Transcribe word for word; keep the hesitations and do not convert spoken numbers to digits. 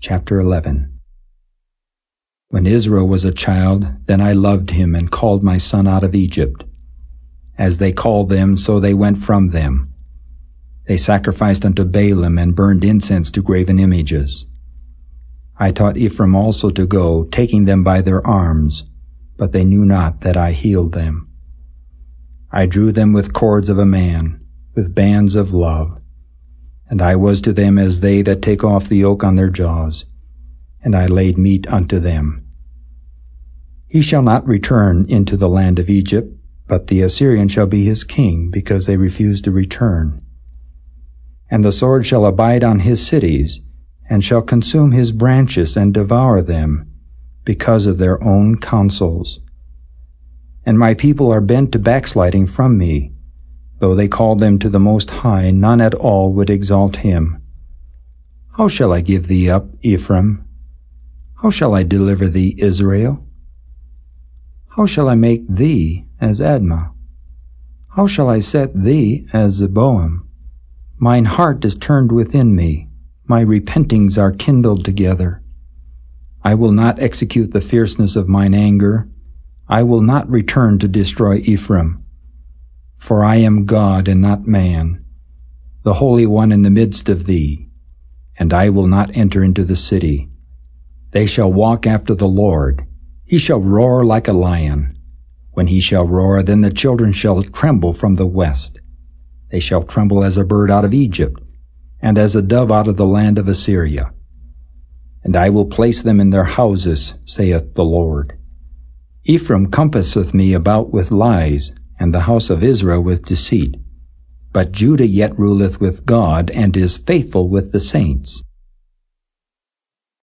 Chapter eleven. When Israel was a child, then I loved him and called my son out of Egypt. As they called them, so they went from them. They sacrificed unto Baalim and burned incense to graven images. I taught Ephraim also to go, taking them by their arms, but they knew not that I healed them. I drew them with cords of a man, with bands of love. And I was to them as they that take off the yoke on their jaws, and I laid meat unto them. He shall not return into the land of Egypt, but the Assyrian shall be his king, because they refuse to return. And the sword shall abide on his cities, and shall consume his branches and devour them, because of their own counsels. And my people are bent to backsliding from me. Though they called them to the Most High, none at all would exalt him. How shall I give thee up, Ephraim? How shall I deliver thee, Israel? How shall I make thee as Admah? How shall I set thee as Zeboim? Mine heart is turned within me, my repentings are kindled together. I will not execute the fierceness of mine anger, I will not return to destroy Ephraim. For I am God and not man, the Holy One in the midst of thee, and I will not enter into the city. They shall walk after the Lord, he shall roar like a lion. When he shall roar, then the children shall tremble from the west. They shall tremble as a bird out of Egypt, and as a dove out of the land of Assyria. And I will place them in their houses, saith the Lord. Ephraim compasseth me about with lies, and the house of Israel with deceit. But Judah yet ruleth with God, and is faithful with the saints.